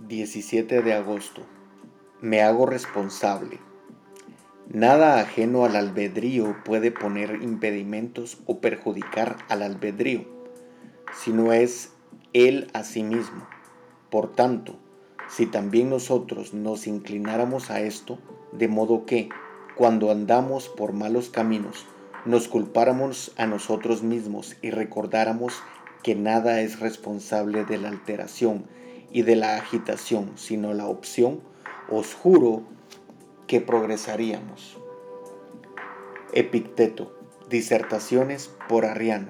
17 de agosto. Me hago responsable. Nada ajeno al albedrío puede poner impedimentos o perjudicar al albedrío, sino es él a sí mismo. Por tanto, si también nosotros nos inclináramos a esto, de modo que, cuando andamos por malos caminos, nos culpáramos a nosotros mismos y recordáramos que nada es responsable de la alteración y de la agitación, sino la opción, os juro que progresaríamos. Epicteto, Disertaciones por Arriano.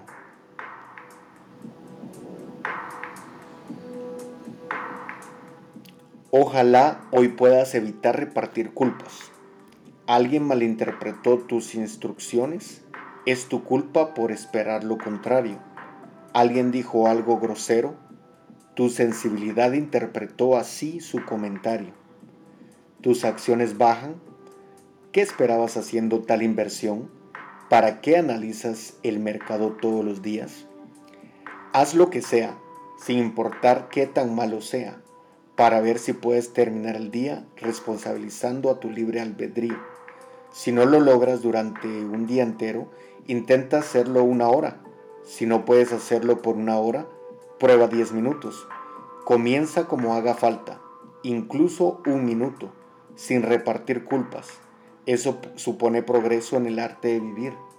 Ojalá hoy puedas evitar repartir culpas. ¿Alguien malinterpretó tus instrucciones? Es tu culpa por esperar lo contrario. ¿Alguien dijo algo grosero? Tu sensibilidad interpretó así su comentario. ¿Tus acciones bajan? ¿Qué esperabas haciendo tal inversión? ¿Para qué analizas el mercado todos los días? Haz lo que sea, sin importar qué tan malo sea, para ver si puedes terminar el día responsabilizando a tu libre albedrío. Si no lo logras durante un día entero, intenta hacerlo una hora. Si no puedes hacerlo por una hora, prueba 10 minutos. Comienza como haga falta, incluso un minuto, sin repartir culpas. Eso supone progreso en el arte de vivir.